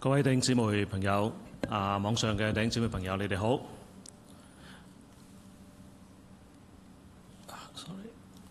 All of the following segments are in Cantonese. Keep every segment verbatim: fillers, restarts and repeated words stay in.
各位弟兄姊妹朋友，啊，網上嘅弟兄姊妹朋友，你哋好。Sorry，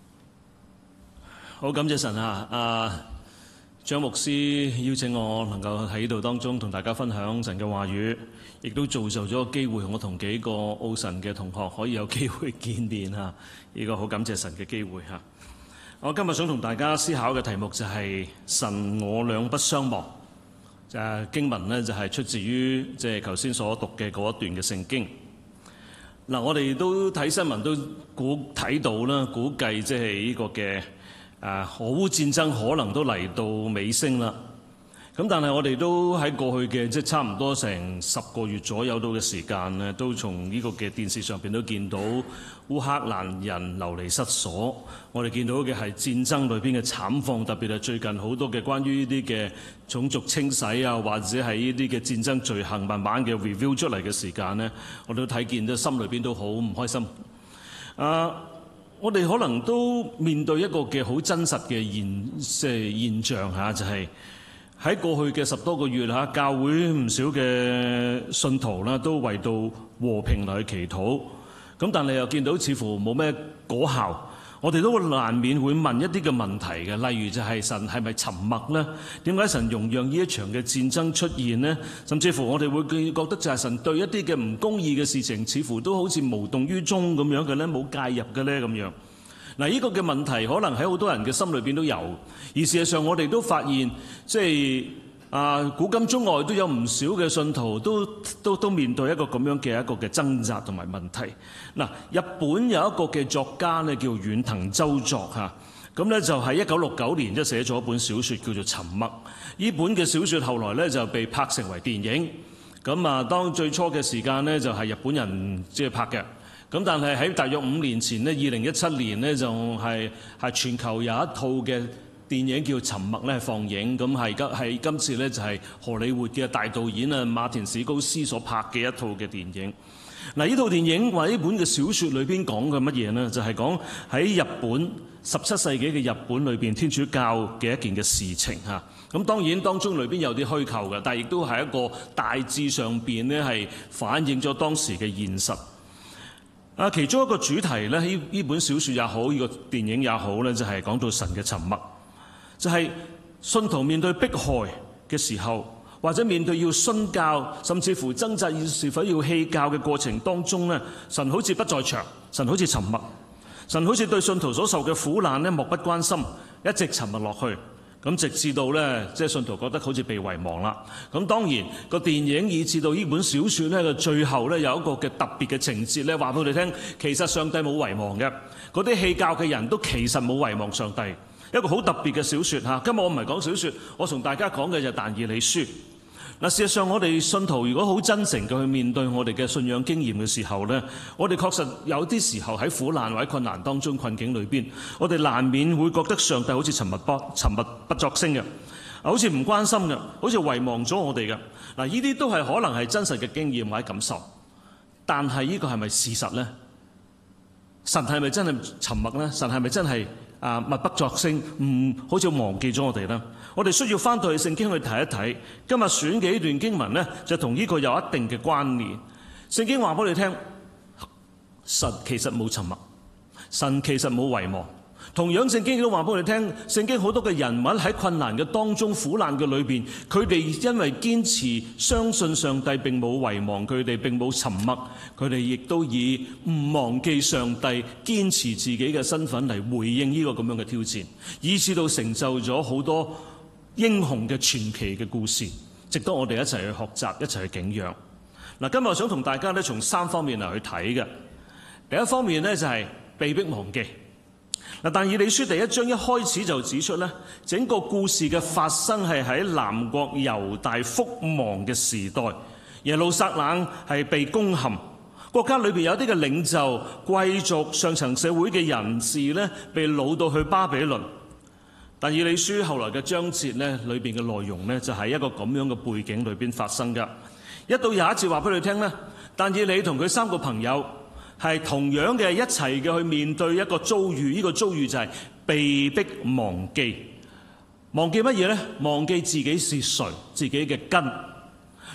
好感謝神啊！啊，張牧師邀請我能夠喺度當中同大家分享神嘅話語，亦都造就咗個機會，我同幾個奧神嘅同學可以有機會見面啊！呢個好感謝神嘅機會嚇。我今日想同大家思考嘅題目就係神我兩不相忘。就係經文呢，就係出自於即係頭先所讀嘅嗰一段嘅聖經。嗱，我哋都睇新聞都估睇到啦，估計即係呢個嘅誒俄烏戰爭可能都嚟到尾聲啦。咁但係我哋都喺過去嘅即係差唔多成十個月左右到嘅時間呢，都從呢個嘅電視上邊都見到烏克蘭人流離失所。我哋見到嘅係戰爭裏邊嘅慘況，特別係最近好多嘅關於呢啲嘅種族清洗啊，或者係呢啲嘅戰爭罪行慢慢嘅 review 出嚟嘅時間呢，我都睇見咗心裏邊都好唔開心。啊，我哋可能都面對一個嘅好真實嘅現即係現象嚇，就係、是。喺過去嘅十多個月嚇，教會唔少嘅信徒啦，都為到和平嚟去祈禱。咁但係又見到似乎冇咩果效，我哋都難免會問一啲嘅問題嘅，例如就係神係咪沉默呢？點解神容讓呢一場嘅戰爭出現呢？甚至乎我哋會覺得就係神對一啲嘅唔公義嘅事情，似乎都好似無動於衷咁樣嘅咧，冇介入嘅咧咁樣。嗱，呢個嘅問題可能喺好多人嘅心裏邊都有，而事實上我哋都發現，即係啊，古今中外都有唔少嘅信徒都都都面對一個咁樣嘅一個嘅掙扎同埋問題。嗱，日本有一個嘅作家呢，叫遠藤周作嚇，咁呢就喺一九六九年即係寫咗一本小説叫做《沉默》。呢本嘅小説後來呢就被拍成為電影。咁啊，當最初嘅時間呢，就係日本人即係拍嘅。咁但係喺大約五年前呢，二零一七年呢，就係係全球有一套嘅電影叫《沉默》咧放映。咁係今係今次呢，就係荷里活嘅大導演啊馬田史高斯所拍嘅一套嘅電影。嗱，呢套電影或者呢本嘅小説裏邊講嘅乜嘢呢？就係講喺日本十七世紀嘅日本裏邊天主教嘅一件嘅事情嚇。咁當然當中裏邊有啲虛構嘅，但係亦都係一個大致上邊呢係反映咗當時嘅現實。啊，其中一個主題咧，呢呢本小説也好，呢個電影也好咧，就係講到神嘅沉默，就係信徒面對迫害嘅時候，或者面對要殉教，甚至乎掙扎要是否要棄教嘅過程當中咧，神好似不在場，神好似沉默，神好似對信徒所受嘅苦難咧漠不關心，一直沉默落去。咁直至到咧，即係信徒覺得好似被遺忘啦。咁當然個電影以至到呢本小説咧嘅最後咧有一個嘅特別嘅情節咧，話俾我哋聽，其實上帝冇遺忘嘅，嗰啲棄教嘅人都其實冇遺忘上帝。一個好特別嘅小説嚇。今日我唔係講小説，我同大家講嘅就係但以理書。嗱，事實上我哋信徒如果好真誠嘅去面對我哋嘅信仰經驗嘅時候呢，我哋確實有啲時候喺苦難或者困難當中困境裏邊，我哋難免會覺得上帝好似沉默不沉默不作聲嘅，好似唔關心嘅，好似遺忘咗我哋嘅。嗱，呢啲都係可能係真實嘅經驗或者感受，但係呢個係咪事實呢？神係咪真係沉默呢？神係咪真係啊默不作聲？唔好似忘記咗我哋呢？我哋需要翻到去聖經去睇一睇。今日選嘅呢段經文呢，就同呢個有一定嘅關聯。聖經話俾你聽，神其實冇沉默，神其實冇遺忘。同樣聖經亦都話俾你聽，聖經好多嘅人物喺困難嘅當中、苦難嘅裏邊，佢哋因為堅持相信上帝並冇遺忘佢哋，並冇沉默，佢哋亦都以唔忘記上帝、堅持自己嘅身份嚟回應呢個咁樣嘅挑戰，以至到成就咗好多英雄嘅傳奇嘅故事，值得我哋一齊去學習，一齊去景仰。嗱，今日我想同大家咧從三方面嚟去睇嘅。第一方面呢，就係被迫忘記。嗱，但以理書第一章一開始就指出咧，整個故事嘅發生係喺南國猶大覆亡嘅時代，耶路撒冷係被攻陷，國家裏邊有啲嘅領袖、貴族、上層社會嘅人士咧，被擄到去巴比倫。但以理書後來嘅章節咧，裏邊嘅內容咧，就喺一個咁樣嘅背景裏邊發生㗎。一到廿一節話俾你聽咧，但以理同佢三個朋友係同樣嘅一齊嘅去面對一個遭遇，呢個遭遇就係被迫忘記。忘記乜嘢呢？忘記自己是誰，自己嘅根。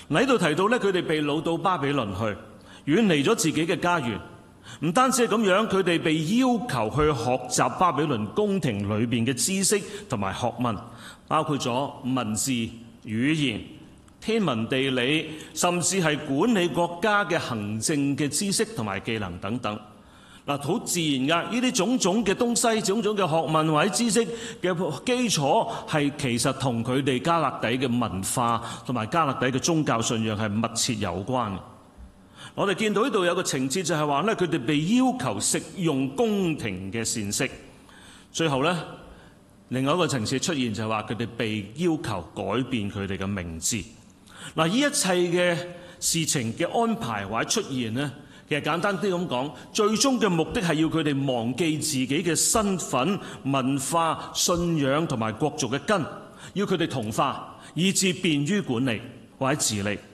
嗱，喺度提到咧，佢哋被擄到巴比倫去，遠離咗自己嘅家園。唔單止係咁樣，佢哋被要求去學習巴比倫宮廷裏邊嘅知識同埋學問，包括咗文字、語言、天文地理，甚至係管理國家嘅行政嘅知識同埋技能等等。嗱，好自然噶，呢啲種種嘅東西、種種嘅學問或者知識嘅基礎，係其實同佢哋迦勒底嘅文化同埋迦勒底嘅宗教信仰係密切有關嘅。我哋見到呢度有個情節就係話咧，佢哋被要求食用宮廷嘅膳食。最後咧，另外一個情節出現就係話佢哋被要求改變佢哋嘅名字。嗱，呢一切嘅事情嘅安排或者出現呢，其實簡單啲咁講，最終嘅目的係要佢哋忘記自己嘅身份、文化、信仰同埋國族嘅根，要佢哋同化，以致便於管理或者治理。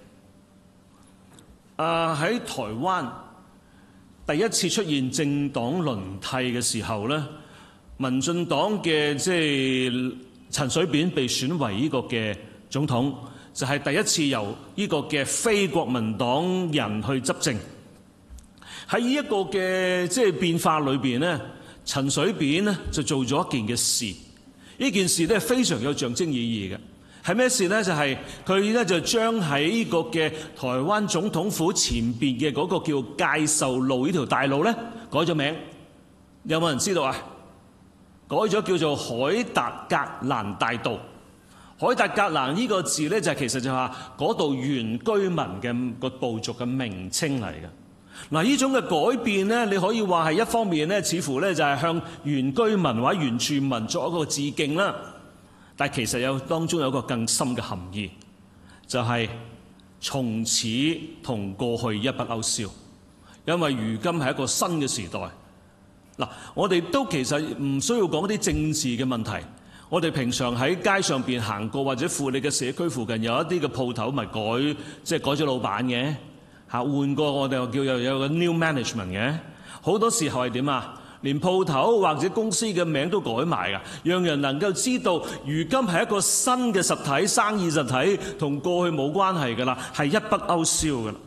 啊！喺台灣第一次出現政黨輪替嘅時候咧，民進黨嘅即係陳水扁被選為呢個嘅總統，就係第一次由呢個嘅非國民黨人去執政。喺呢一個嘅即係變化裏邊咧，陳水扁咧就做咗一件嘅事，呢件事咧非常有象徵意義嘅。係咩事呢？就係佢咧就將喺呢個嘅台灣總統府前邊嘅嗰個叫介壽路呢條大路咧改咗名。有冇人知道啊？改咗叫做凱達格蘭大道。凱達格蘭呢個字咧就係其實就係話嗰度原居民嘅個部族嘅名稱嚟嘅。嗱，呢種嘅改變咧，你可以話係一方面咧，似乎咧就係向原居民或者原住民作一個致敬啦。但其實有當中有一個更深嘅含義，就係從此同過去一筆勾銷，因為如今係一個新嘅時代。嗱，我哋都其實唔需要講啲政治嘅問題。我哋平常喺街上邊行過，或者附你嘅社區附近有一啲嘅鋪頭，咪改即係改咗老闆嘅嚇，換過我哋又叫有有個 new management 嘅。好多時候係點啊？連鋪頭或者公司嘅名都改埋㗎，讓人能夠知道，如今係一個新嘅實體、生意實體，同過去冇關係㗎啦，係一筆勾銷㗎啦。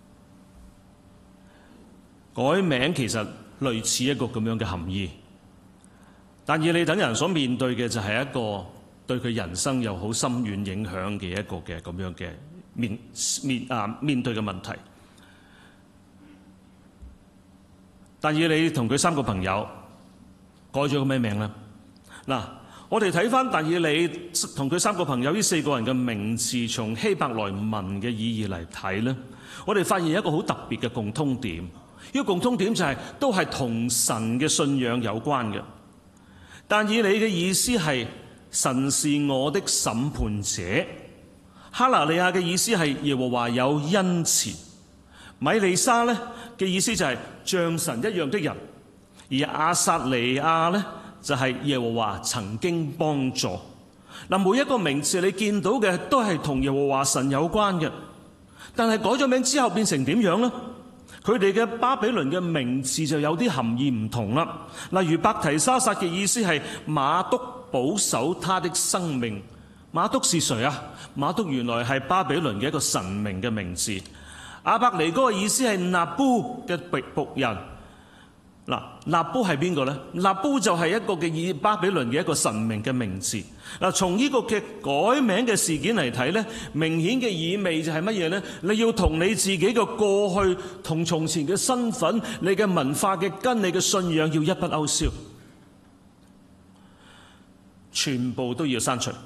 改名其實類似一個咁樣嘅含義，但以理等人所面對嘅就係一個對佢人生有好深遠影響嘅一個嘅咁樣嘅面面啊面對嘅問題。但以理同佢三個朋友改咗個咩名呢？嗱，我哋睇翻但以理同佢三個朋友呢四個人嘅名字，從希伯來文嘅意義嚟睇呢，我哋發現一個好特別嘅共通點。呢個共通點就係都係同神嘅信仰有關嘅。但以理嘅意思係神是我的審判者，哈拿利亞嘅意思係耶和華有恩慈，米利沙呢嘅意思就係像神一樣的人，而亞撒利亞呢就係耶和華曾經幫助。嗱，每一個名字你見到嘅都係同耶和華神有關嘅，但係改咗名之後變成點樣呢？佢哋嘅巴比倫嘅名字就有啲含義唔同啦。例如伯提沙撒嘅意思係馬督保守他的生命。馬督是誰啊？馬督原來係巴比倫嘅一個神明嘅名字。亞伯尼哥嘅意思係納布嘅僕人。嗱，納布係邊個呢？納布就係一個嘅以巴比倫嘅一個神明嘅名字。嗱，從呢個嘅改名嘅事件嚟睇呢，明顯嘅意味就係乜嘢呢？你要同你自己嘅過去同從前嘅身份、你嘅文化嘅根、你嘅信仰要一筆勾銷，全部都要刪除。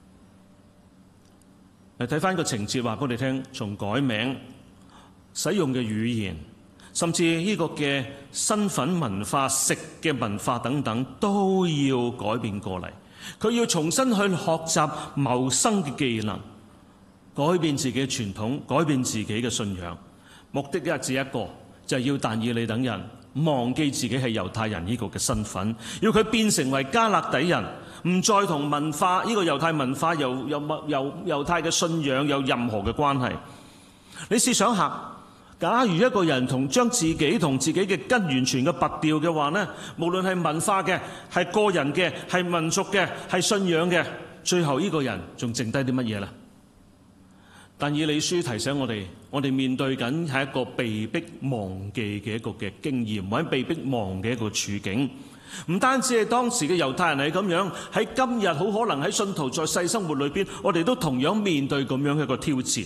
嚟睇翻個情節話俾我哋聽，從改名、使用嘅語言，甚至呢個嘅身份文化、食嘅文化等等，都要改變過嚟。佢要重新去學習謀生嘅技能，改變自己嘅傳統，改變自己嘅信仰。目的一只一個，就係要但以理等人忘記自己係猶太人呢個嘅身份，要佢變成為迦勒底人，唔再同文化呢個猶太文化又又又猶太嘅信仰有任何嘅關係。你試想下，假如一個人同將自己同自己嘅根完全嘅拔掉嘅話呢，無論係文化嘅、係個人嘅、係民族嘅、係信仰嘅，最後呢個人仲剩低啲乜嘢呢？ 但以理書提醒我哋，我哋面對緊係一個被逼忘記嘅一個嘅經驗，或者被逼忘嘅一個處境。唔單止係當時嘅猶太人係咁樣，喺今日好可能喺信徒在世生活裏邊，我哋都同樣面對咁樣嘅一個挑戰。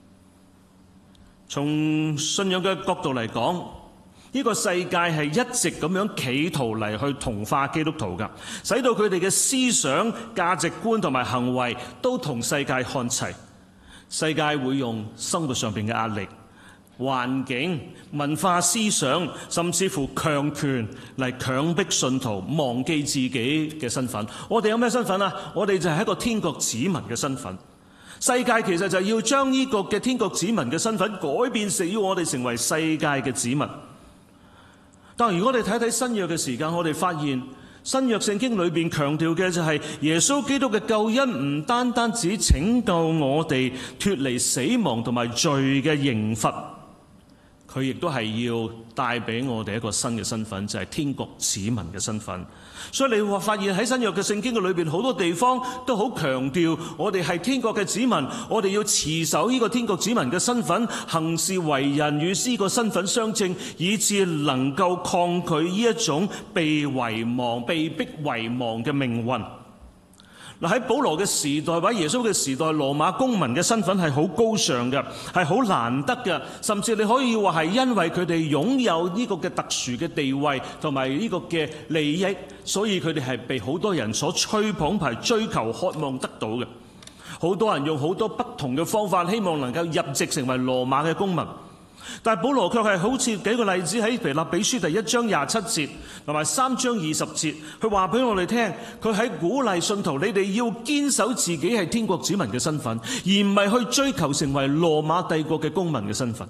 從信仰嘅角度嚟講，呢個世界係一直咁樣企圖嚟去同化基督徒㗎，使到佢哋嘅思想、價值觀同埋行為都同世界看齊。世界會用生活上邊嘅壓力、環境、文化思想，甚至乎強權嚟強迫信徒忘記自己嘅身份。我哋有咩身份啊？我哋就係一個天國子民嘅身份。世界其實就係要將呢個嘅天國子民嘅身份改變成要我哋成為世界嘅子民。但係如果我哋睇睇新約嘅時間，我哋發現新約聖經裏邊強調嘅就係耶穌基督嘅救恩唔單單只拯救我哋脫離死亡同埋罪嘅刑罰，佢亦都係要帶俾我哋一個新嘅身份，就係天國子民嘅身份。所以你會發現喺新約嘅聖經嘅裏邊，好多地方都好強調我哋係天國嘅子民，我哋要持守呢個天國子民嘅身份，行事為人與呢個身份相稱，以致能夠抗拒呢一種被遺忘、被逼遺忘嘅命運。嗱，喺保羅嘅時代或者耶穌嘅時代，羅馬公民嘅身份係好高尚嘅，係好難得嘅，甚至你可以話係因為佢哋擁有呢個嘅特殊嘅地位同埋呢個嘅利益，所以佢哋係被好多人所吹捧、排追求、渴望得到嘅。好多人用好多不同嘅方法，希望能夠入籍成為羅馬嘅公民。但係保羅卻係好似幾個例子喺腓立比書第一章廿七節同埋三章二十節，佢話俾我哋聽，佢喺鼓勵信徒，你哋要堅守自己係天國子民嘅身份，而唔係去追求成為羅馬帝國嘅公民嘅身份。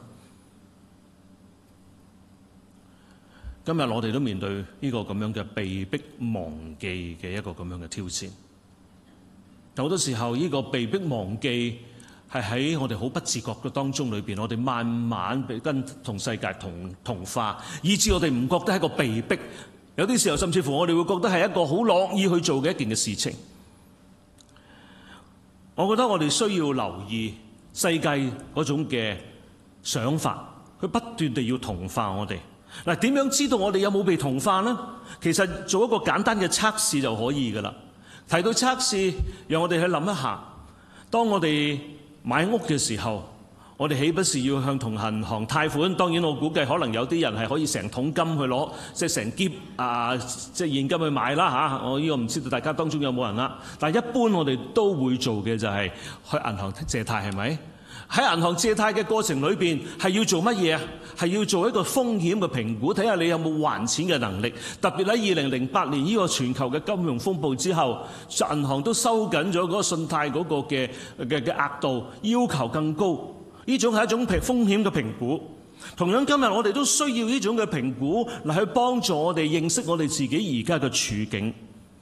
今日我哋都面對呢個咁樣嘅被逼忘記嘅一個咁樣嘅挑戰。好多時候呢個被逼忘記係喺我哋好不自覺嘅當中裏邊，我哋慢慢被跟同世界同同化，以致我哋唔覺得係一個被逼。有啲時候甚至乎我哋會覺得係一個好樂意去做嘅一件嘅事情。我覺得我哋需要留意世界嗰種嘅想法，佢不斷地要同化我哋。嗱，點樣知道我哋有冇被同化呢？其實做一個簡單嘅測試就可以㗎啦。提到測試，讓我哋去諗一下，當我哋買屋嘅時候，我哋豈不是要向同銀行貸款？當然我估計可能有啲人係可以成桶金去攞，即係成篋啊，即係現金去買啦嚇。我呢個唔知道大家當中有冇人啦。但係一般我哋都會做嘅就係去銀行借貸，係咪？喺銀行借貸嘅過程裏邊係要做乜嘢啊？係要做一個風險嘅評估，睇下你有冇還錢嘅能力。特別喺二零零八年呢個全球嘅金融風暴之後，銀行都收緊咗嗰個信貸嗰個嘅嘅嘅額度，要求更高。呢種係一種風險嘅評估。同樣今日我哋都需要呢種嘅評估嚟去幫助我哋認識我哋自己而家嘅處境。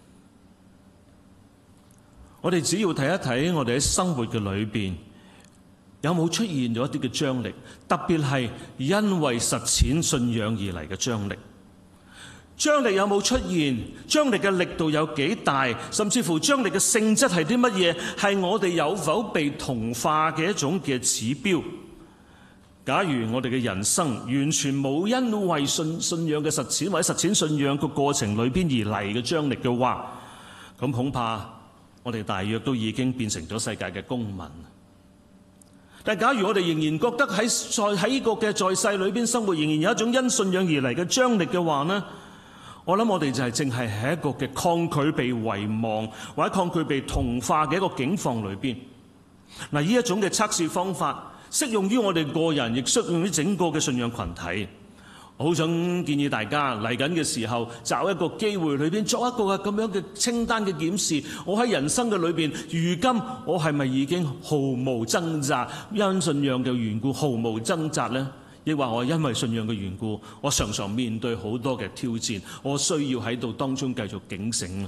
我哋只要睇一睇我哋喺生活嘅裏邊，有冇出現咗一啲嘅張力？特別係因為實踐信仰而嚟嘅張力。張力有冇出現？張力嘅力度有幾大？甚至乎張力嘅性質係啲乜嘢？係我哋有否被同化嘅一種嘅指標。假如我哋嘅人生完全冇因為信信仰嘅實踐或者實踐信仰嘅過程裏邊而嚟嘅張力嘅話，咁恐怕我哋大約都已經變成咗世界嘅公民。但假如我哋仍然覺得喺在喺呢個嘅在世裏邊生活，仍然有一種因信仰而嚟嘅張力嘅話呢，我諗我哋就係淨係喺一個嘅抗拒被遺忘或者抗拒被同化嘅一個境況裏邊。嗱，呢一種嘅測試方法適用於我哋個人，亦適用於整個嘅信仰群體。我好想建議大家嚟緊嘅時候，找一個機會裏邊作一個咁樣嘅清單嘅檢視。我喺人生嘅裏邊，如今我係咪已經毫無掙扎，因信仰嘅緣故毫無掙扎呢？抑或我因為信仰嘅緣故，我常常面對好多嘅挑戰，我需要喺度當中繼續警醒。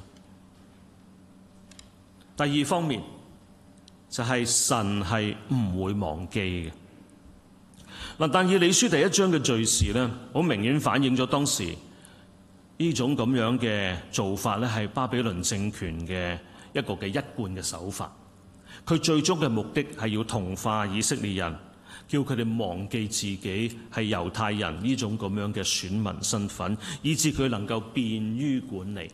第二方面就係神係唔會忘記嘅。嗱，但以理書第一章嘅敘事咧，好明顯反映咗當時呢種咁樣嘅做法咧，係巴比倫政權嘅一個嘅一貫嘅手法。 佢最終嘅目的係要同化以色列人，叫佢哋忘記自己係猶太人呢種咁樣嘅選民身份，以致佢能夠便於管理。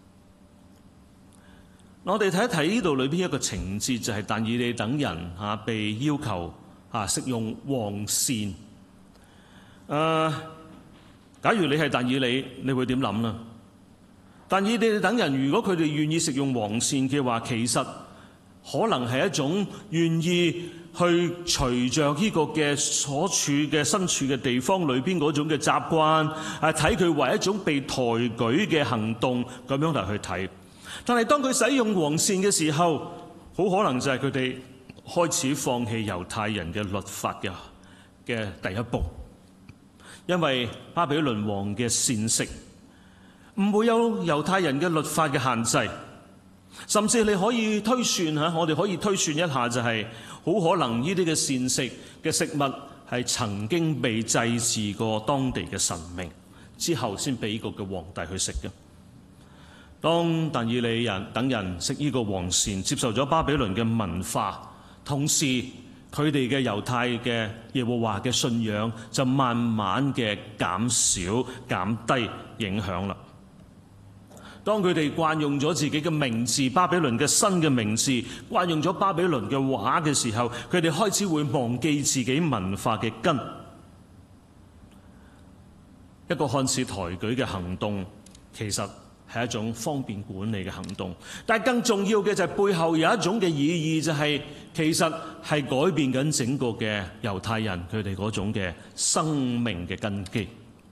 我哋睇一睇呢度裏邊一個情節，就係但以理等人嚇被要求嚇食用黃鱔。誒、呃，假如你係但以理，你會點諗呢？但以理等人如果佢哋願意食用黃鱔嘅話，其實可能係一種願意去隨着呢個嘅所處嘅身處嘅地方裏邊嗰種嘅習慣，係睇佢為一種被抬舉嘅行動咁樣嚟去睇。但係當佢使用黃鱔嘅時候，好可能就係佢哋開始放棄猶太人嘅律法嘅嘅第一步，因為巴比倫王嘅膳食唔會有猶太人嘅律法嘅限制，甚至你可以推算吓，我哋可以推算一下，就係好可能呢啲嘅膳食嘅食物係曾經被祭祀過當地嘅神明之後，先俾呢個嘅皇帝去食嘅。當但以理人等人食呢個黃鱔，接受咗巴比倫嘅文化，同時佢哋嘅猶太嘅耶和華嘅信仰就慢慢嘅減少減低影響啦。當佢哋慣用咗自己嘅名字，巴比倫嘅新嘅名字，慣用咗巴比倫嘅話嘅時候，佢哋開始會忘記自己文化嘅根。一個看似抬舉嘅行動，其實係一種方便管理嘅行動，但係更重要嘅就係背後有一種嘅意義，就係其實係改變緊整個嘅猶太人佢哋嗰種嘅生命嘅根基。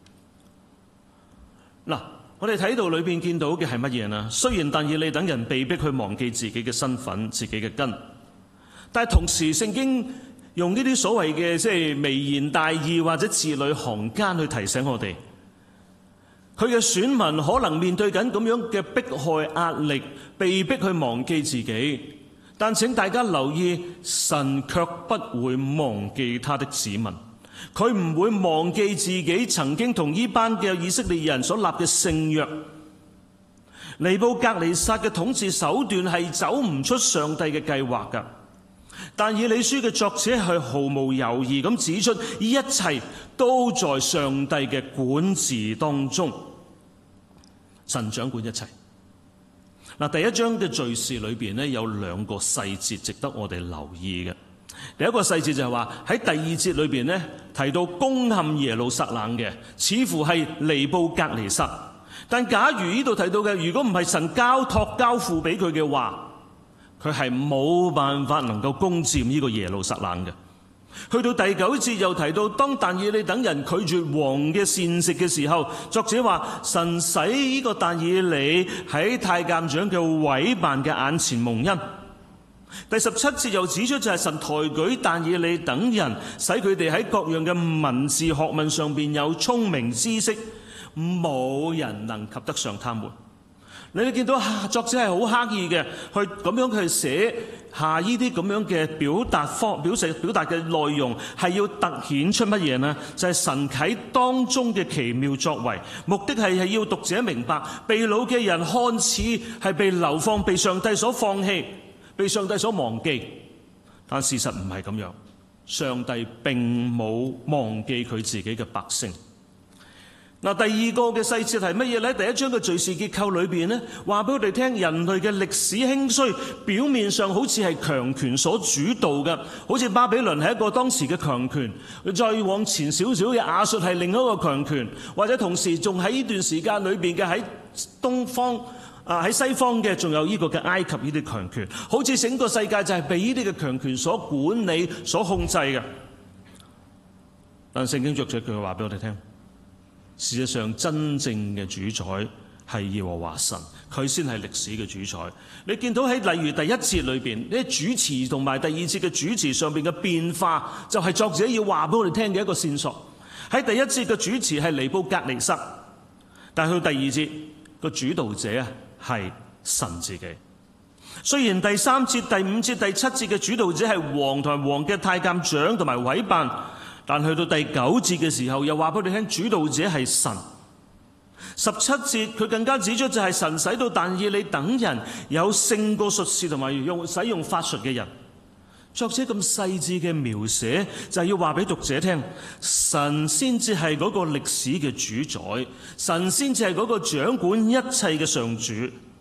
嗱，我哋睇到裏邊見到嘅係乜嘢呢？雖然但以理等人被逼去忘記自己嘅身份、自己嘅根，但係同時聖經用呢啲所謂嘅即係微言大義或者字裏行間去提醒我哋，佢嘅選民可能面對緊咁樣嘅迫害壓力，被逼去忘記自己。但請大家留意，神卻不會忘記他的子民，佢唔會忘記自己曾經同呢班嘅以色列人所立嘅聖約。尼布甲尼撒嘅統治手段係走唔出上帝嘅計劃㗎。但以理書嘅作者係毫無猶豫咁指出，呢一切都在上帝嘅管治當中，神掌管一切。嗱，第一章嘅敘事裏邊咧有兩個細節值得我哋留意嘅。第一個細節就係話喺第二節裏邊咧提到攻陷耶路撒冷嘅，似乎係尼布甲尼撒。但假如呢度提到嘅，如果唔係神交託交付俾佢嘅話，佢係冇辦法能夠攻佔呢個耶路撒冷嘅。去到第九節又提到，當但以理等人拒絕王嘅膳食嘅時候，作者話神使呢個但以理喺太監長嘅委辦嘅眼前蒙恩。第十七節又指出就係神抬舉但以理等人，使佢哋喺各樣嘅文字學問上邊有聰明知識，冇人能及得上他們。你哋見到作者係好刻意嘅，去咁樣去寫下呢啲咁樣嘅表達方表示表達嘅內容，係要突顯出乜嘢呢？就係神喺當中嘅奇妙作為，目的係係要讀者明白，被擄嘅人看似係被流放、被上帝所放棄、被上帝所忘記，但事實唔係咁樣。上帝並冇忘記佢自己嘅百姓。嗱，第二個嘅細節係乜嘢呢？第一章嘅敘事結構裏邊呢，話俾我哋聽，人類嘅歷史興衰，表面上好似係強權所主導嘅，好似巴比倫係一個當時嘅強權，再往前少少嘅亞述係另一個強權，或者同時仲喺呢段時間裏邊嘅喺東方啊喺西方嘅仲有呢個嘅埃及呢啲強權，好似整個世界就係被呢啲嘅強權所管理、所控制嘅。但聖經作者佢話俾我哋聽，事實上真正嘅主宰係耶和華神，佢先係歷史嘅主宰。你見到喺例如第一節裏邊呢主詞同埋第二節嘅主詞上邊嘅變化，就係作者要話俾我哋聽嘅一個線索。喺第一節嘅主詞係尼布甲尼撒，但係去第二節個主導者啊係神自己。雖然第三節、第五節、第七節嘅主導者係王同埋王嘅太監長同埋委辦，但去到第九節嘅時候，又話俾你聽，主導者係神。十七節佢更加指出就係神使到但以理等人有勝過術士同埋用使用法術嘅人。 作者咁細緻嘅描寫，就係要話俾讀者聽，神先至係嗰個歷史嘅主宰，神先至係嗰個掌管一切嘅上主。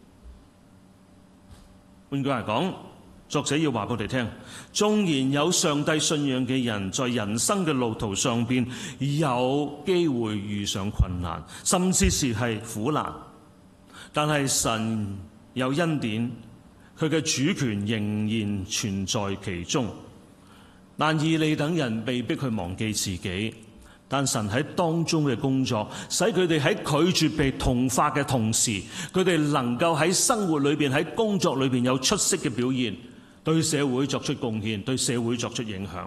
換句話講，作者要話俾我哋聽，縱然有上帝信仰嘅人在人生嘅路途上邊有機會遇上困難，甚至是係苦難，但係神有恩典，佢嘅主權仍然存在其中。但以利等人被逼去忘記自己，但神喺當中嘅工作，使佢哋喺拒絕被同化嘅同時，佢哋能夠喺生活裏邊、喺工作裏邊有出色嘅表現，對社會作出貢獻，對社會作出影響。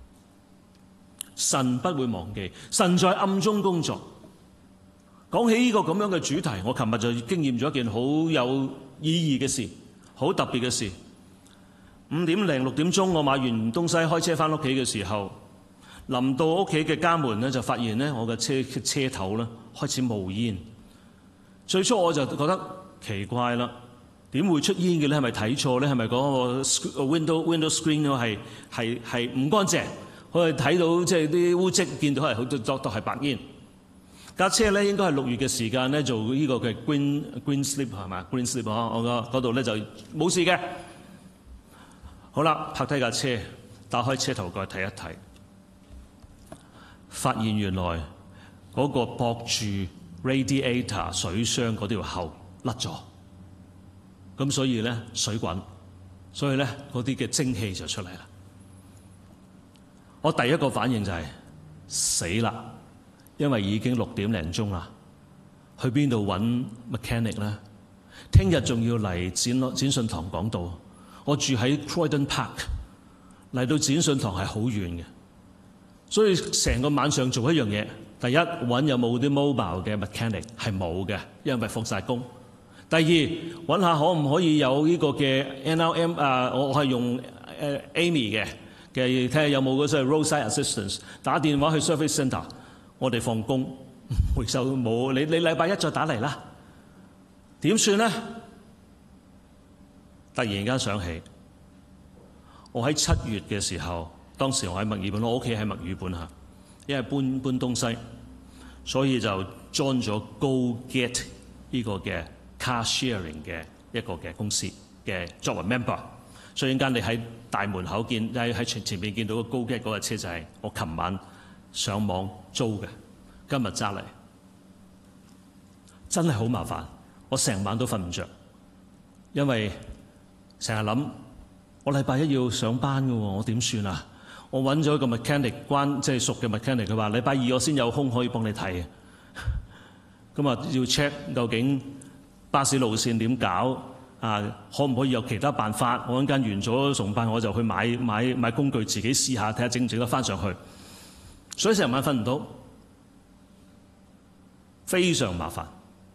神不會忘記，神在暗中工作。講起呢個咁樣嘅主題，我琴日就經驗咗一件好有意義嘅事，好特別嘅事。五點零六點鐘，我買完東西開車翻屋企嘅時候，臨到屋企嘅家門咧，就發現咧我嘅車車頭咧開始冒煙。最初我就覺得奇怪啦，點會出煙嘅咧？係咪睇錯咧？係咪嗰個 window window screen 係係係唔乾淨？我哋睇到即係啲污跡，見到係好多都都係白煙。架車咧應該係六月嘅時間咧做呢個嘅 green green slip 係咪 green slip 啊？我個嗰度咧就冇事嘅。好啦，泊低架車，打開車頭蓋睇一睇，發現原來嗰個駁住 radiator 水箱嗰條喉甩咗，咁所以咧水滾，所以咧嗰啲嘅蒸汽就出嚟啦。我第一個反應就係死啦，因為已經六點零鐘啦，去邊度揾 mechanic 咧？聽日仲要嚟展展信堂講道。我住喺 Croydon Park， 嚟到展信堂係好遠嘅，所以成個晚上做一樣嘢。第一，揾有冇啲 mobile 嘅 mechanic 係冇嘅，因為放晒工。第二，揾下可唔可以有呢個嘅 N R M 啊？我係用誒 Amy 嘅嘅，睇下有冇嗰啲 roadside assistance。打電話去 service centre， 我哋放工回收冇，你你禮拜一再打嚟啦。點算咧？突然間想起，我喺七月嘅時候，當時我喺墨爾本，我屋企喺墨爾本嚇，因為搬搬東西，所以就 join 咗 GoGet 呢個嘅 car sharing 嘅一個嘅公司嘅作為 member。所以陣間你喺大門口見，喺喺前前面見到個 GoGet 嗰架車就係我琴晚上網租嘅，今日揸嚟，真係好麻煩，我成晚都瞓唔着，因為成日諗，我禮拜一要上班嘅喎，我點算啊？我揾咗一個 mechanic 關，即係熟嘅 mechanic，佢話禮拜二我先有空可以幫你睇。咁啊要 check 究竟巴士路線點搞啊？可唔可以有其他辦法？我陣間完咗崇拜我就去買買買工具，自己試下睇下整唔整得翻上去。所以成晚瞓唔到，非常麻煩。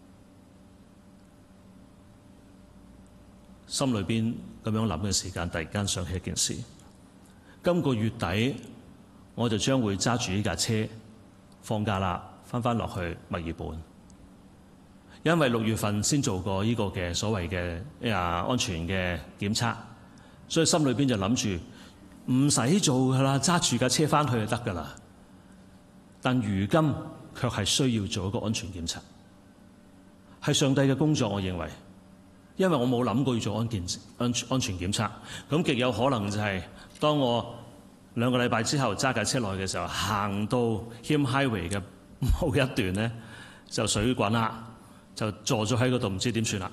心裏邊咁樣諗嘅時間，突然間想起一件事。今個月底我就將會揸住呢架車放假啦，翻返落去墨爾本。因為六月份先做過呢個嘅所謂嘅啊安全嘅檢測，所以心裏邊就諗住唔使做㗎啦，揸住架車翻去就得㗎啦。但如今卻係需要做一個安全檢測，係上帝嘅工作，我認為。因為我冇諗過要做安健安安全檢測，咁極有可能就係當我兩個禮拜之後揸架車落去嘅時候，行到 Hume Highway 嘅某一段咧，就水滾啦，就坐咗喺嗰度，唔知點算啦。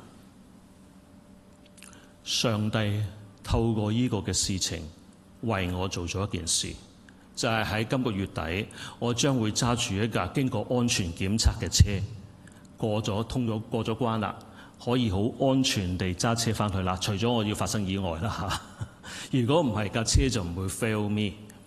上帝透過呢個嘅事情為我做咗一件事，就係喺今個月底，我將會揸住一架經過安全檢測嘅車，過咗通咗過咗關啦。可以好安全地揸車翻去啦，除咗我要發生意外啦嚇。如果唔係，架車就唔會 fail me。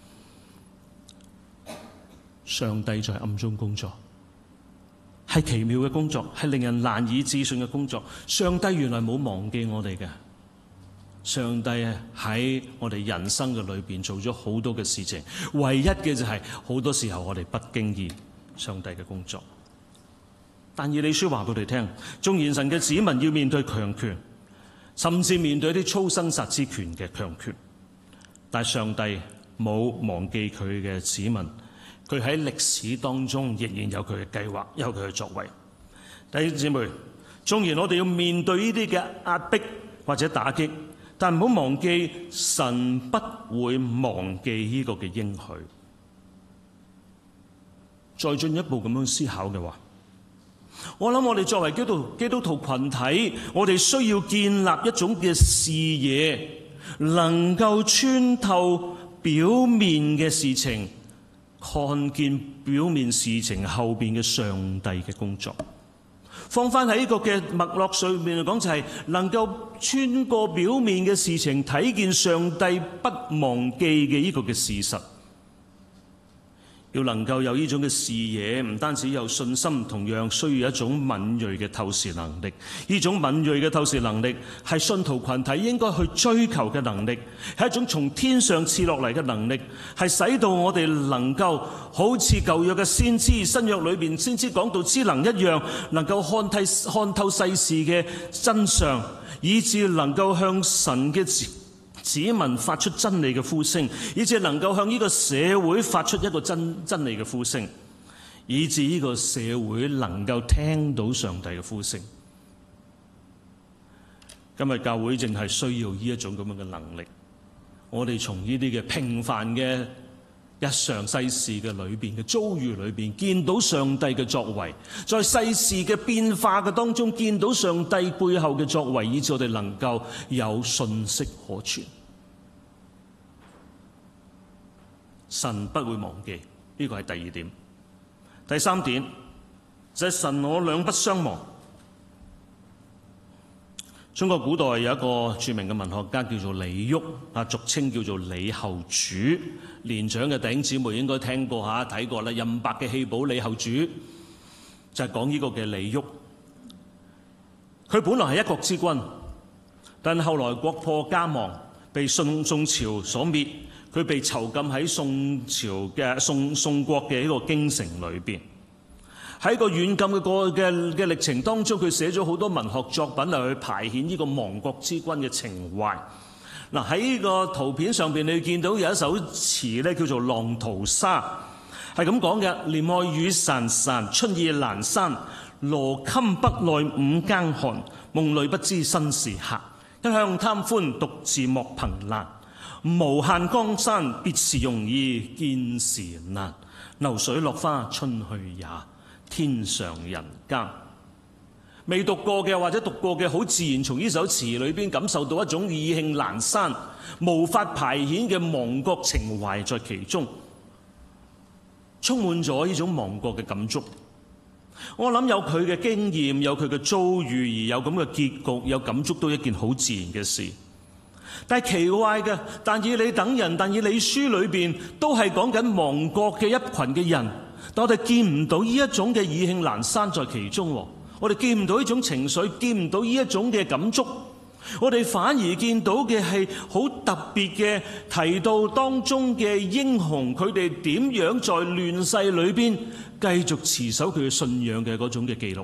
上帝在暗中工作，係奇妙嘅工作，係令人難以置信嘅工作。上帝原來冇忘記我哋嘅，上帝喺我哋人生嘅裏邊做咗好多嘅事情，唯一嘅就係好多時候我哋不經意上帝嘅工作。但以理書話俾我哋聽，縱然神嘅子民要面對強權，甚至面對一啲粗生殺之權嘅強權， 但上帝冇忘記佢嘅子民，佢喺歷史當中仍然有佢嘅計劃，有佢嘅作為。弟兄姊妹，縱然我哋要面對呢啲嘅壓迫或者打擊，但唔好忘記神不會忘記呢個嘅應許。再進一步咁樣思考嘅話，我諗我哋作為基督基督徒群體，我哋需要建立一種嘅視野，能夠穿透表面嘅事情，看見表面事情後邊嘅上帝嘅工作。放翻喺呢個嘅脈絡上面嚟講，就係能夠穿過表面嘅事情，睇見上帝不忘記嘅呢個嘅事實。要能夠有呢種嘅視野，唔單止有信心，同樣需要一種敏銳嘅透視能力。呢種敏銳嘅透視能力係信徒群體應該去追求嘅能力，係一種從天上賜落嚟嘅能力，係使到我哋能夠好似舊約嘅先知、新約裏邊先知講到之能一樣，能夠看透看透世事嘅真相，以致能夠向神嘅子民發出真理嘅呼聲，以致能夠向呢個社會發出一個真真理嘅呼聲，以致呢個社會能夠聽到上帝嘅呼聲。今日教會正係需要呢一種咁樣嘅能力。我哋從呢啲嘅平凡嘅日常世事嘅裏邊嘅遭遇裏邊，見到上帝嘅作為，在世事嘅變化嘅當中，見到上帝背後嘅作為，以致我哋能夠有信息可傳。神不會忘記，呢個係第二點。第三點就係神我兩不相忘。中國古代有一個著名嘅文學家叫做李煜，啊，俗稱叫做李後主。年長嘅弟兄姊妹應該聽過下睇過啦，任白嘅戲寶《李後主》就係講呢個嘅李煜。佢本來係一國之君，但後來國破家亡，被宋宋朝所滅。佢被囚禁喺宋朝嘅宋宋國嘅一個京城裏邊。喺個軟禁嘅過嘅嘅歷程當中，佢寫咗好多文學作品嚟去排遣呢個亡國之君嘅情懷。嗱，喺呢個圖片上邊，你見到有一首詞咧，叫做《浪淘沙》，係咁講嘅：簾外雨潺潺，春意闌珊。羅衾北內五更寒，夢裏不知身是客。一向貪歡，獨自莫憑欄。無限江山，別時容易見時難。流水落花春去也，天上人間。未讀過嘅或者讀過嘅，好自然從呢首詞裏邊感受到一種意興闌珊、無法排遣嘅亡國情懷在其中，充滿咗呢種亡國嘅感觸。我諗有佢嘅經驗，有佢嘅遭遇，而有咁嘅結局，有感觸都一件好自然嘅事。但係奇怪嘅，但以理等人，但以理書裏邊都係講緊亡國嘅一群嘅人，但我哋見唔到呢一種嘅意興闌珊在其中。我哋見唔到呢種情緒，見唔到呢一種嘅感觸，我哋反而見到嘅係好特別嘅提到當中嘅英雄，佢哋點樣在亂世裏邊繼續持守佢嘅信仰嘅嗰種嘅記錄。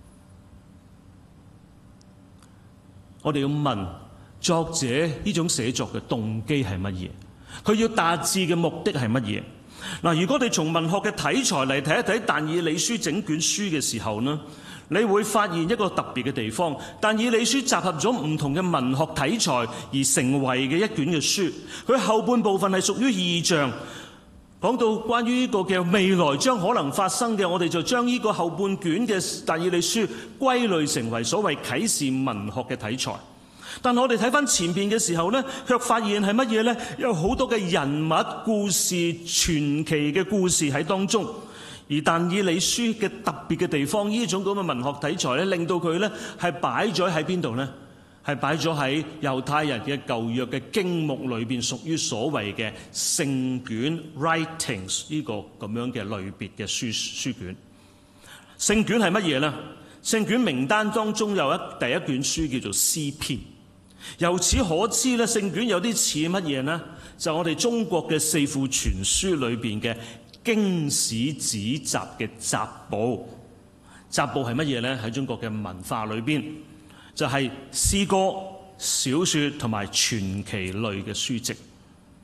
我哋要問作者呢種寫作嘅動機係乜嘢？佢要達至嘅目的係乜嘢？嗱，如果你從文學嘅題材嚟睇一睇但以理書整卷書嘅時候呢，你會發現一個特別嘅地方。但以理書集合咗唔同嘅文學題材而成為嘅一卷嘅書，佢後半部分係屬於異象，講到關於呢個嘅未來將可能發生嘅，我哋就將呢個後半卷嘅但以理書歸類成為所謂啟示文學嘅題材。但我哋睇翻前邊嘅時候呢，卻發現係乜嘢呢？有好多嘅人物故事、傳奇嘅故事喺當中。而但以理書嘅特別嘅地方，呢種咁嘅文學題材咧，令到佢咧係擺咗喺邊度呢？係擺咗喺猶太人嘅舊約嘅經目裏邊，屬於所謂嘅聖卷 writings 呢個咁樣嘅類別嘅書書卷。聖卷係乜嘢呢？聖卷名單當中有一第一卷書叫做詩篇。由此可知咧，聖卷有啲似乜嘢呢？就我哋中國嘅四庫全書裏邊嘅經史子集嘅集部。集部係乜嘢呢？喺中國嘅文化裏邊，就係詩歌、小說同埋傳奇類嘅書籍。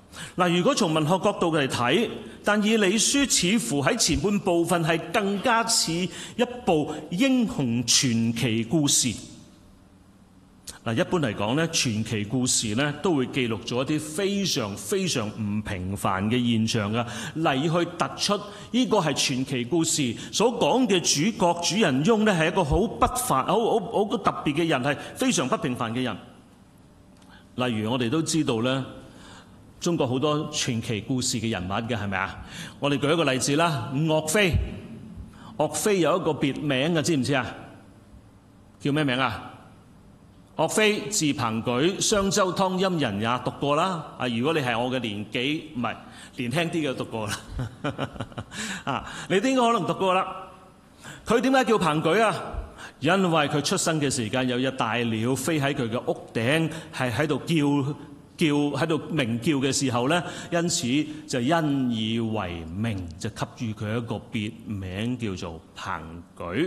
嗱，如果從文學角度嚟睇，但以理書似乎喺前半部分係更加似一部英雄傳奇故事。嗱，一般嚟講咧，傳奇故事咧都會記錄咗一啲非常非常唔平凡嘅現象㗎，嚟去突出呢個係傳奇故事所講嘅主角主人翁咧係一個好不凡、好好好特別嘅人，係非常不平凡嘅人。例如我哋都知道咧，中國好多傳奇故事嘅人物嘅，係咪啊？我哋舉一個例子啦，岳飛。岳飛有一個別名嘅，知唔知啊？叫咩名啊？岳飛字鵬舉，商州湯陰人也，讀過啦。啊，如果你係我嘅年紀，唔係年輕啲嘅讀過啦。啊，你都應該可能讀過啦。佢點解叫鵬舉啊？因為佢出生嘅時間有隻大鳥飛喺佢嘅屋頂，係喺度叫叫喺度鳴叫嘅時候咧，因此就因以為名，就給予佢一個別名叫做鵬舉。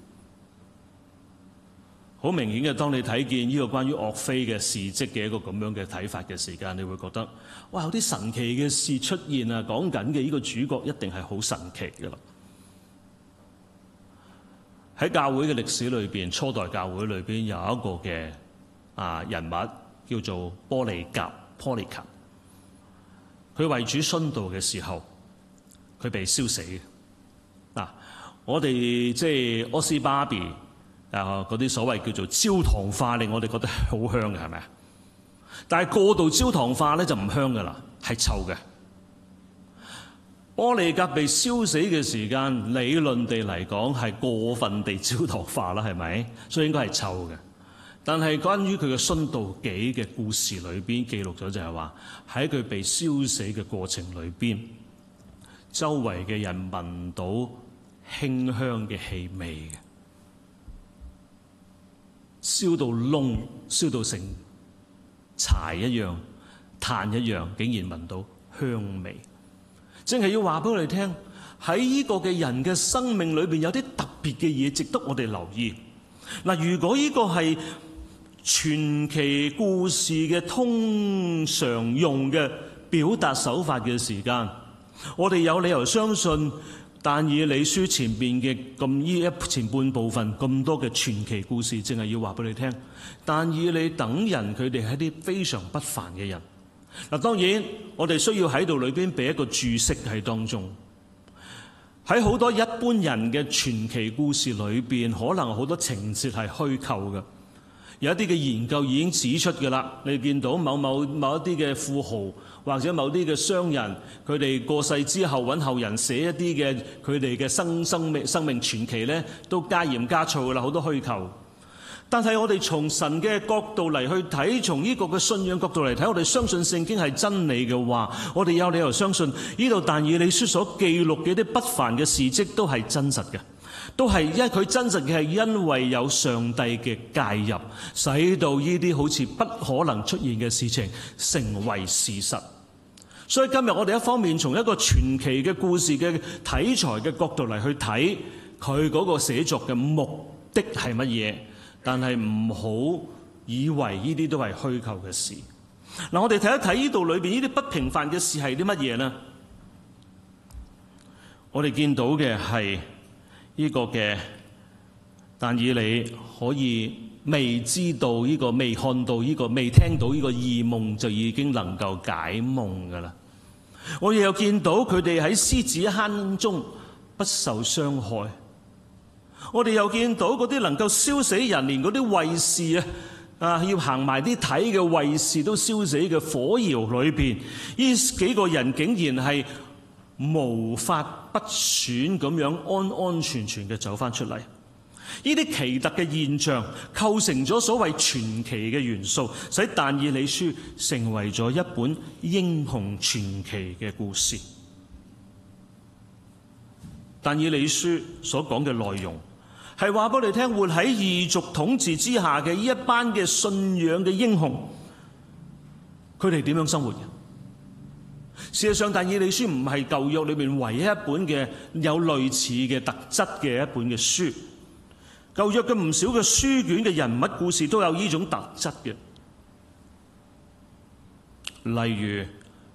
好明顯嘅，當你睇見呢個關於岳飛嘅事蹟嘅一個咁樣嘅睇法嘅時間，你會覺得哇，有啲神奇嘅事出現啊！講緊嘅呢個主角一定係好神奇㗎啦。喺教會嘅歷史裏邊，初代教會裏邊有一個嘅啊人物叫做波利甲 （Polycarp）。佢為主殉道嘅時候，佢被燒死嘅。嗱，我哋即係柯斯巴比。啊！嗰啲所謂叫做焦糖化，令我哋覺得好香嘅，係咪啊？但係過度焦糖化咧就唔香噶啦，係臭嘅。波利甲被燒死嘅時間，理論地嚟講係過分地焦糖化啦，係咪？所以應該係臭嘅。但係關於佢嘅殉道紀嘅故事裏邊記錄咗就係話，喺佢被燒死嘅過程裏邊，周圍嘅人聞到馨香嘅氣味嘅。燒到燶，燒到成柴一樣、炭一樣，竟然聞到香味，正係要話俾我哋聽，喺呢個嘅人嘅生命裏邊有啲特別嘅嘢值得我哋留意。嗱，如果呢個係傳奇故事嘅通常用嘅表達手法嘅時間，我哋有理由相信。但以理書前邊嘅咁呢一前半部分咁多嘅傳奇故事，淨係要話俾你聽。但以理等人佢哋係啲非常不凡嘅人。嗱，當然我哋需要喺度裏邊俾一個注釋喺當中。喺好多一般人嘅傳奇故事裏邊，可能好多情節係虛構嘅。有一啲嘅研究已經指出嘅啦，你見到某某某一啲嘅富豪或者某啲嘅商人，佢哋過世之後揾後人寫一啲嘅佢哋嘅生生命生命傳奇咧，都加鹽加醋嘅啦，好多虛構。但係我哋從神嘅角度嚟去睇，從呢個嘅信仰角度嚟睇，我哋相信聖經係真理嘅話，我哋有理由相信呢度但以理書所記錄嘅啲不凡嘅事蹟都係真實嘅。都係因為佢真實嘅係因為有上帝嘅介入，使到呢啲好似不可能出現嘅事情成為事實。所以今日我哋一方面從一個傳奇嘅故事嘅題材嘅角度嚟去睇佢嗰個寫作嘅目的係乜嘢，但係唔好以為呢啲都係虛構嘅事。嗱，我哋睇一睇呢度裏邊呢啲不平凡嘅事係啲乜嘢呢？我哋見到嘅係呢個嘅但以理可以未知道呢個、未看到呢個、未聽到呢個異夢，就已經能夠解夢㗎喇。我哋又見到佢哋喺獅子坑中不受傷害。我哋又見到嗰啲能夠燒死人，連嗰啲衛士啊啊要行埋啲睇嘅衛士都燒死嘅火窯裏邊，呢幾個人竟然係無法不損咁樣安安全全嘅走翻出嚟。呢啲奇特嘅現象構成咗所謂傳奇嘅元素，使但以理書成為咗一本英雄傳奇嘅故事。但以理書所講嘅內容係話俾你聽，活喺異族統治之下嘅呢一班嘅信仰嘅英雄，佢哋點樣生活嘅？事實上，但以理書唔係舊約裏面唯一一本嘅有類似嘅特質嘅一本嘅書。舊約嘅唔少嘅書卷嘅人物故事都有呢種特質嘅。例如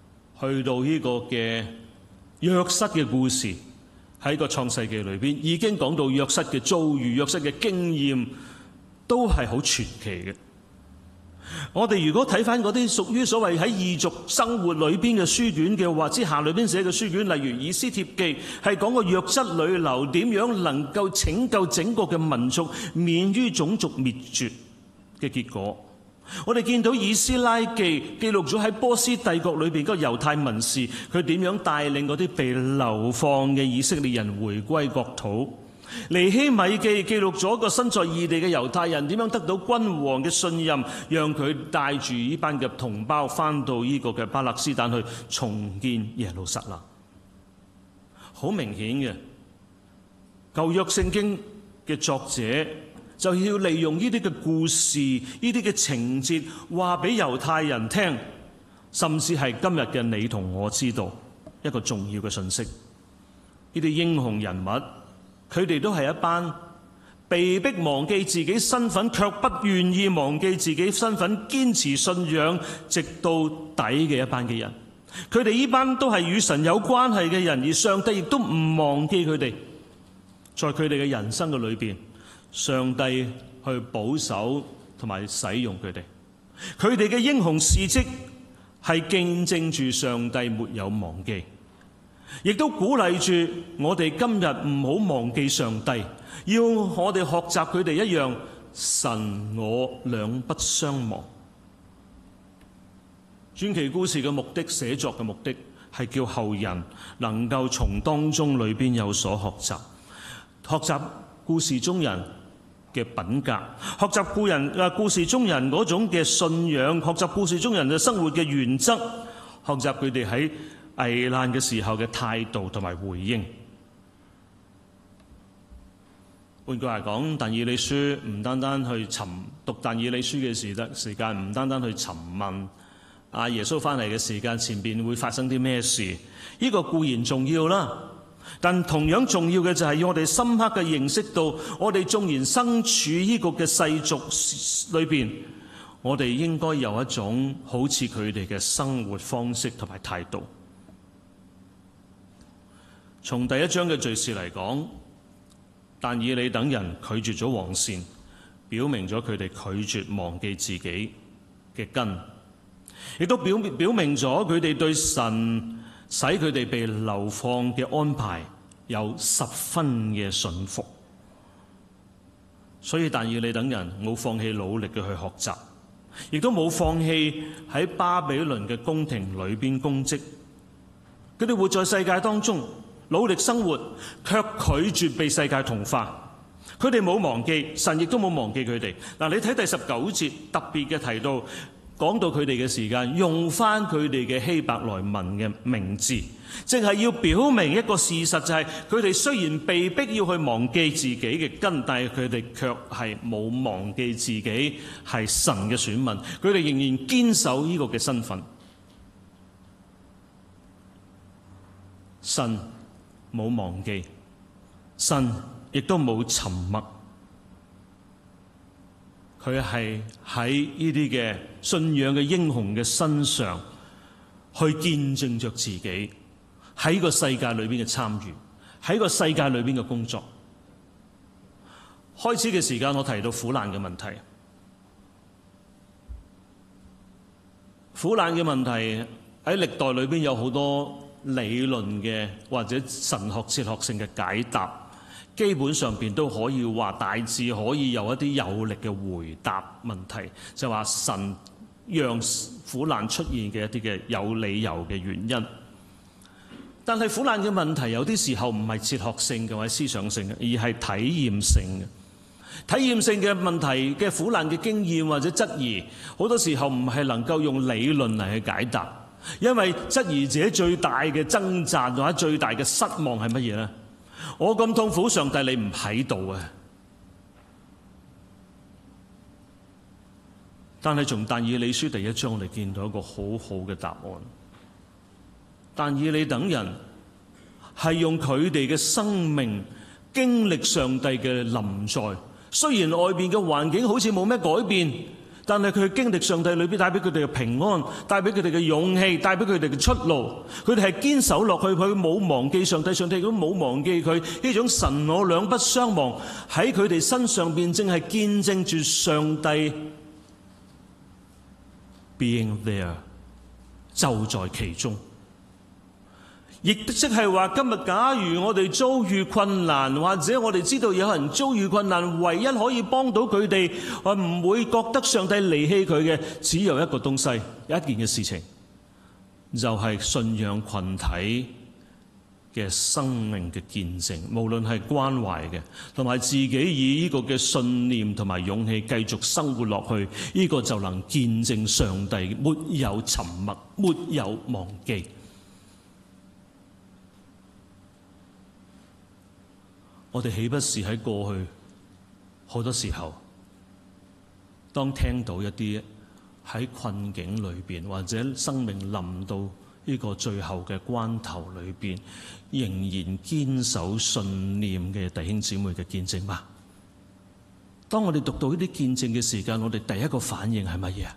去到呢個嘅約瑟嘅故事，喺個創世記裏邊已經講到約瑟嘅遭遇、約瑟嘅經驗，都係好傳奇嘅。我哋如果睇翻嗰啲屬於所謂喺異族生活裏邊嘅書卷嘅話，之下裏邊寫嘅書卷，例如以斯帖記，係講個約瑟女流點樣能夠拯救整個嘅民族免於種族滅絕嘅結果。我哋見到以斯拉記記錄咗喺波斯帝國裏邊嗰個猶太文士，佢點樣帶領嗰啲被流放嘅以色列人回歸國土。尼希米記記錄咗個身在異地嘅猶太人點樣得到君王嘅信任，讓佢帶住呢班嘅同胞翻到呢個嘅巴勒斯坦去重建耶路撒冷。好明顯嘅，舊約聖經嘅作者就要利用呢啲嘅故事、呢啲嘅情節，話俾猶太人聽，甚至係今日嘅你同我知道一個重要嘅信息。呢啲英雄人物，佢哋都係一班被迫忘記自己身份，卻不願意忘記自己身份，堅持信仰直到底嘅一班嘅人。佢哋呢班都係與神有關係嘅人，而上帝亦都唔忘記佢哋。在佢哋嘅人生嘅裏邊，上帝去保守同埋使用佢哋。佢哋嘅英雄事蹟係見證住上帝沒有忘記，亦都鼓勵住我哋今日唔好忘記上帝，要我哋學習佢哋一樣，神我兩不相忘。傳奇故事嘅目的，寫作嘅目的係叫後人能夠從當中裏邊有所學習，學習故事中人嘅品格，學習故人啊故事中人嗰種嘅信仰，學習故事中人嘅生活嘅原則，學習佢哋喺危難嘅時候嘅態度同埋回應。換句話講，但以理書唔單單去尋讀但以理書嘅時得時間，唔單單去尋問啊耶穌翻嚟嘅時間前邊會發生啲咩事，呢、這個固然重要啦。但同樣重要嘅就係要我哋深刻嘅認識到，我哋縱然身處呢個嘅世俗裏邊，我哋應該有一種好似佢哋嘅生活方式同埋態度。從第一章嘅敘事嚟講，但以理等人拒絕咗王善，表明咗佢哋拒絕忘記自己嘅根，亦都表表明咗佢哋對神使佢哋被流放嘅安排有十分嘅信服。所以但以理等人冇放棄努力嘅去學習，亦都冇放棄喺巴比倫嘅宮廷裏邊供職。佢哋活在世界當中，努力生活，卻拒絕被世界同化。佢哋冇忘記，神亦都冇忘記佢哋。嗱，你睇第十九節特別嘅提到，講到佢哋嘅時間，用翻佢哋嘅希伯來文嘅名字，淨係要表明一個事實，就係佢哋雖然被逼要去忘記自己嘅根，但係佢哋卻係冇忘記自己係神嘅選民，佢哋仍然堅守呢個嘅身份。神冇忘記，神亦都冇沉默。佢係喺呢啲嘅信仰嘅英雄嘅身上，去見證着自己喺個世界裏邊嘅參與，喺個世界裏邊嘅工作。開始嘅時間，我提到苦難嘅問題。苦難嘅問題喺歷代裏邊有好多理論嘅或者神學哲學性嘅解答。基本上邊都可以話大致可以有一啲有力嘅回答問題，就話神讓苦難出現嘅一啲嘅有理由嘅原因。但係苦難嘅問題有啲時候唔係哲學性嘅或者思想性嘅，而係體驗性嘅。體驗性嘅問題嘅苦難嘅經驗或者質疑，好多時候唔係能夠用理論嚟去解答，因為質疑者最大嘅掙扎或者最大嘅失望係乜嘢呢？我咁痛苦，上帝你唔喺度啊！但係從但以理書第一章，我哋見到一個好好嘅答案。但以理等人係用佢哋嘅生命經歷上帝嘅臨在，雖然外邊嘅環境好似冇咩改變， 但係佢經歷上帝裏邊帶俾佢哋嘅平安，帶俾佢哋嘅勇氣，帶俾佢哋嘅出路。佢哋係堅守落去，佢冇忘記上帝，上帝都冇忘記佢。呢種神我兩不相忘喺佢哋身上邊，正係見證住上帝 being there， 就在其中。亦即係話，今日假如我哋遭遇困難，或者我哋知道有人遭遇困難，唯一可以幫到佢哋，我唔會覺得上帝離棄佢嘅，只有一個東西，有一件嘅事情，就係信仰群體嘅生命嘅見證，無論係關懷嘅，同埋自己以呢個嘅信念同埋勇氣繼續生活落去，呢個就能見證上帝沒有沉默，沒有忘記。我哋豈不是喺過去好多時候，當聽到一啲喺困境裏邊，或者生命臨到呢個最後嘅關頭裏邊，仍然堅守信念嘅弟兄姊妹嘅見證嗎？當我哋讀到呢啲見證嘅時間，我哋第一個反應係乜嘢？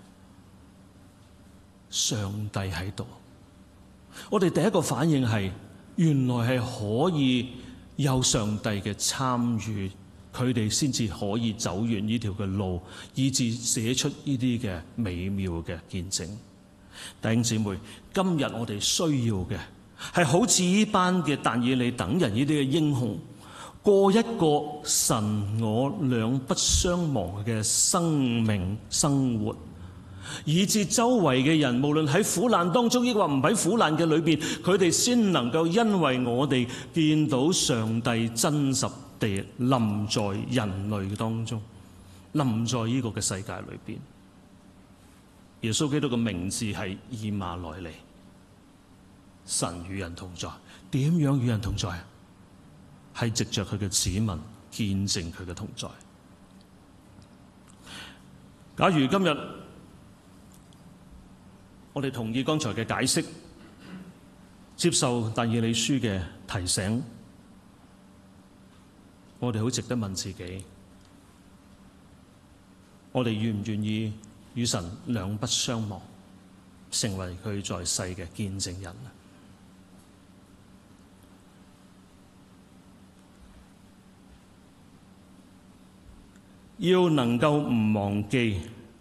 上帝喺度。我哋第一個反應係，原來係可以有上帝嘅參與，佢哋先至可以走完呢條嘅路，以致寫出呢啲嘅美妙嘅見證。弟兄姊妹，今日我哋需要嘅係好似呢班嘅但以理等人呢啲嘅英雄，過一個神我兩不相忘嘅生命生活，以致周圍嘅人無論喺苦難當中，抑或唔喺苦難嘅裏邊，佢哋先能夠因為我哋見到上帝真實地臨在人類當中，臨在呢個嘅世界裏邊。耶穌基督嘅名字係以馬內利，神與人同在。點樣與人同在？係藉着佢嘅子民見證佢嘅同在。假如今日我哋同意剛才嘅解釋，接受但以理書嘅提醒，我哋好值得問自己，我哋願唔願意與神兩不相忘，成為佢在世嘅見證人？要能夠唔忘記，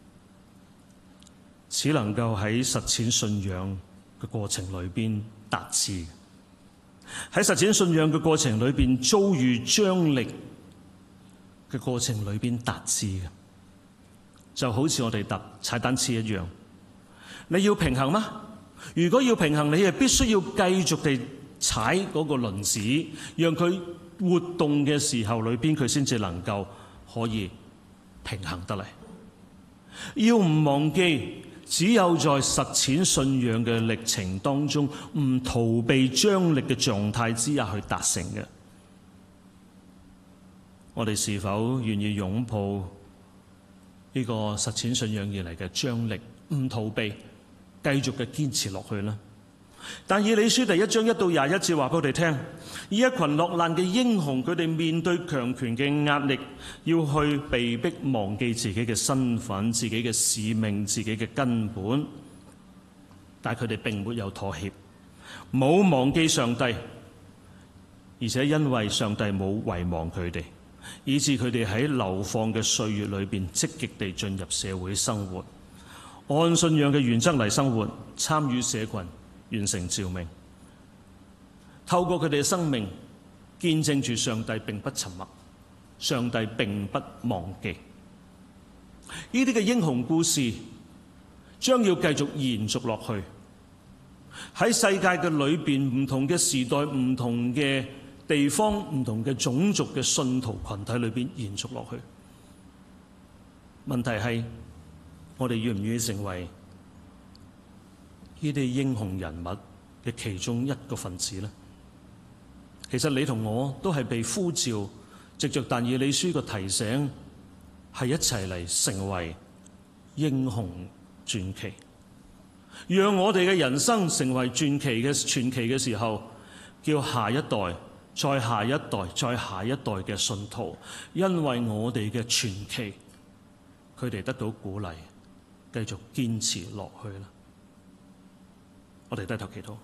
只能夠喺實踐信仰嘅過程裏邊達至。喺實踐信仰嘅過程裏邊遭遇張力嘅過程裏邊達至嘅，就好似我哋踏踩單車一樣。你要平衡嗎？如果要平衡，你係必須要繼續地踩嗰個輪子，讓佢活動嘅時候裏邊佢先至能夠可以平衡得嚟。要唔忘記，只有在實踐信仰嘅歷程當中，唔逃避張力嘅狀態之下去達成嘅。我哋是否願意擁抱呢個實踐信仰而嚟嘅張力，唔逃避，繼續嘅堅持落去呢？但以理書第一章一到廿一節話俾我哋聽，呢一群落難嘅英雄，佢哋面對強權嘅壓力，要去被迫忘記自己嘅身份、自己嘅使命、自己嘅根本，但係佢哋並沒有妥協，冇忘記上帝，而且因為上帝冇遺忘佢哋，以致佢哋喺流放嘅歲月裏邊積極地進入社會生活，按信仰嘅原則嚟生活，參與社群，完成召命，透過佢哋嘅生命見證住上帝並不沉默，上帝並不忘記。呢啲嘅英雄故事將要繼續延續落去，喺世界嘅裏邊，唔同嘅時代、唔同嘅地方、唔同嘅種族嘅信徒群體裏邊延續落去。問題係我哋願唔願意成為呢啲英雄人物嘅其中一個分子呢？其實你同我都係被呼召，藉着但以理書嘅提醒，係一齊嚟成為英雄傳奇，讓我哋嘅人生成為傳奇嘅傳奇嘅時候，叫下一代、再下一代、再下一代嘅信徒，因為我哋嘅傳奇，佢哋得到鼓勵， 繼續堅持落去啦。我哋低頭祈禱。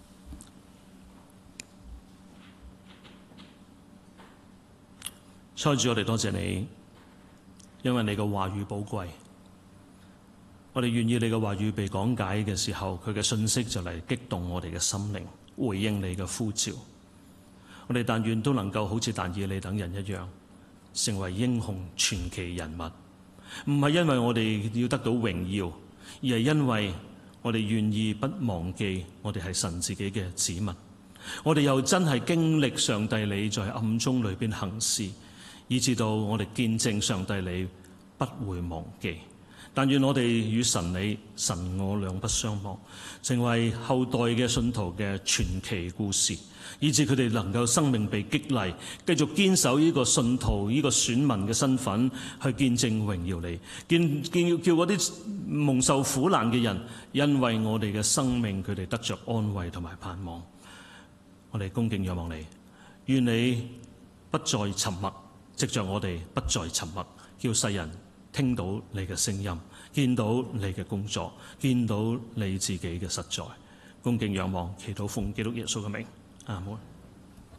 主，我哋多謝你，因為你嘅話語寶貴。我哋願意你嘅話語被講解嘅時候，佢嘅信息就嚟激動我哋嘅心靈，回應你嘅呼召。我哋但願都能夠好似但以理等人一樣，成為英雄傳奇人物。唔係因為我哋要得到榮耀，而係因為我哋願意不忘記我哋係神自己嘅子民。我哋又真係經歷上帝你在暗中裏邊行事，以至到我哋見證上帝你不會忘記。但願我哋與神你神我兩不相忘，成為後代嘅信徒嘅傳奇故事，以致佢哋能夠生命被激勵，繼續堅守呢個信徒呢個選民嘅身份，去見證榮耀你，見見叫嗰啲蒙受苦難嘅人，因為我哋嘅生命佢哋得着安慰同埋盼望。我哋恭敬仰望你，願你不再沉默，藉着我哋不再沉默，叫世人聽到你嘅聲音，見到你嘅工作，見到你自己嘅實在。恭敬仰望，祈禱奉基督耶穌嘅名，阿門。